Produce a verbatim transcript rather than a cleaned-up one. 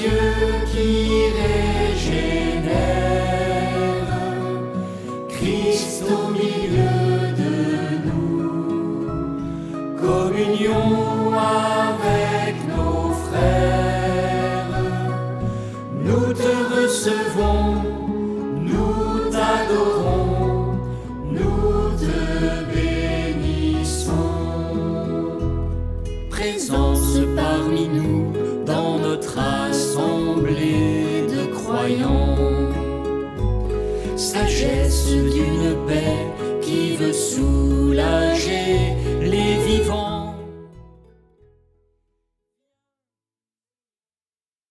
Dieu qui régénère, Christ au milieu de nous, communion avec nos frères. Nous te recevons, nous t'adorons, nous te bénissons. Présence parmi nous dans notre assemblée de croyants, sagesse d'une paix qui veut soulager les vivants.